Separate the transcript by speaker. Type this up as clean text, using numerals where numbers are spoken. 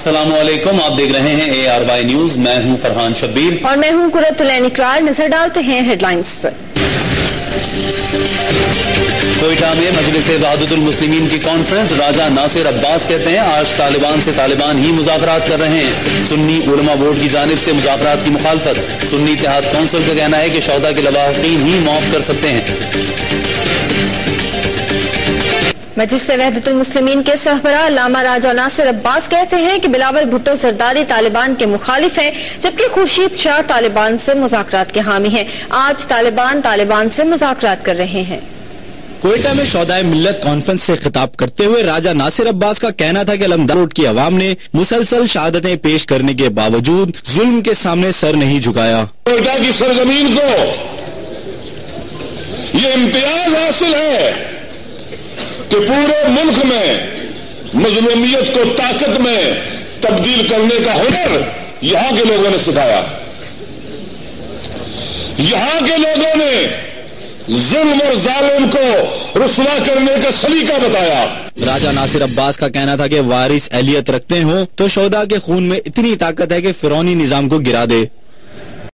Speaker 1: अस्सलामुअलैकुम, आप देख रहे हैं ARY न्यूज। मैं हूं फरहान शब्बीर
Speaker 2: और मैं हूं कुरतुल ऐन इकरार। नजर डालते हैं हेडलाइंस पर।
Speaker 1: कोयटा में मजलिस वहादतुल मुस्लिमीन की कॉन्फ्रेंस। राजा नासिर अब्बास कहते हैं आज तालिबान से तालिबान ही मुज़ाकरात कर रहे हैं। सुन्नी उलमा बोर्ड की जानिब से मुज़ाकरात की मुखालफत। सुन्नी इत्तेहाद काउंसिल का कहना है कि शौदा के लवाहिकीन ही मौफ कर सकते हैं।
Speaker 2: मजलिस वहदतुल मुस्लिमीन के सरबराह अल्लामा राजा नासिर अब्बास कहते हैं कि बिलावल भुट्टो जरदारी तालिबान के मुखालिफ हैं, जबकि खुर्शीद शाह तालिबान से मुज़ाकरात के हामी हैं। आज तालिबान से मुज़ाकरात कर रहे हैं।
Speaker 3: कोयटा में शौदाए मिल्लत कॉन्फ्रेंस से खिताब करते हुए राजा नासिर अब्बास का कहना था कि अलमदार रोड की आवाम ने मुसलसल शहादतें पेश करने के बावजूद जुल्म के सामने सर नहीं झुकाया।
Speaker 4: कोयटा की सरजमीन को ये इम्तियाज हासिल है कि पूरे मुल्क में मजलूमियत को ताकत में तब्दील करने का हुनर यहां के लोगों ने सिखाया। यहां के लोगों ने जुल्म और जालिम को रुसवा करने का सलीका बताया।
Speaker 3: राजा नासिर अब्बास का कहना था कि वारिस अहलियत रखते हों तो शौदा के खून में इतनी ताकत है कि फिरौनी निजाम को गिरा दे।